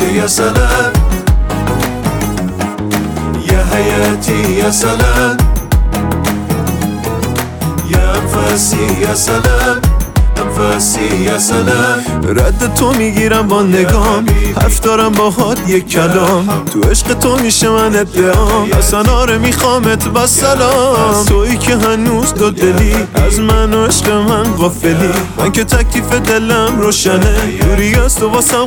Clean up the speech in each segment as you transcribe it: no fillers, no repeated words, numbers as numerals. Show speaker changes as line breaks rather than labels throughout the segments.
يا سلام يا حياتي يا سلام يا أنفاسي يا سلام انفاسی یا سلام. رد تو میگیرم با نگام، حرف دارم باهات یک کلام، تو عشق تو میشه من ادعام، اصلا آره میخوامت با سلام. تویی که هنوز دو دلی از من و عشق من غافلی، من که تکلیف دلم روشنه، دوری از تو واسم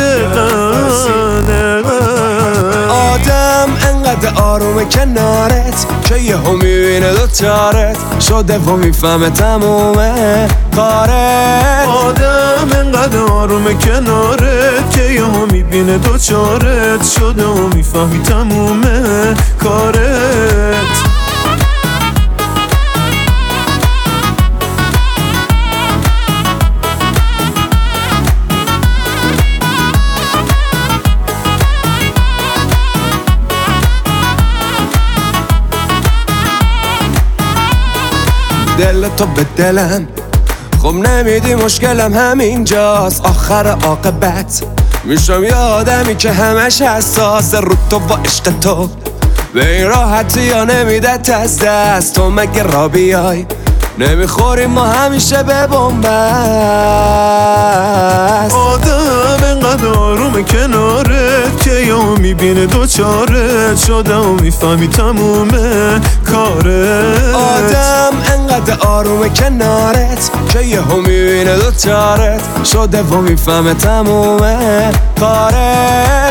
قدغنه.
آدم انقدر آرومه کنارت که یه هم میبینه دوچارت شده و میفهمه تمومه کارت.
آدم انقدر آرومه کنارت که یه هم میبینه دوچارت شده و میفهمی تمومه کارت.
دل تو به دلم خب نمیدی مشکلم همینجاست، آخر عاقبت میشم یه آدمی که همش حساس رو تو و عشق تو به این راحتی یا نمیدت از دست. تو مگه را بیای نمیخوریم ما همیشه به بنبست.
آدم انقدر آرومه کنارت که یا میبینه دوچارت شده و میفهمی تمومه کارت.
آدم انقدر آرومه کنارت که یه هم میبینه دوچارت شده و میفهمه تمومه کارت.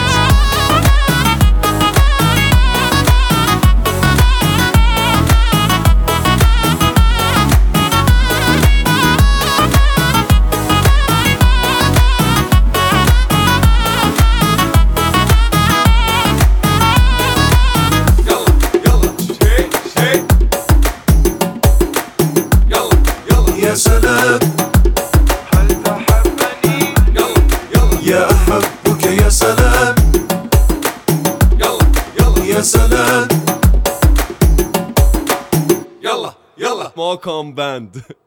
يا سلام هل تحبني يا أحبك يا سلام يا سلام
يلا ماكان باند.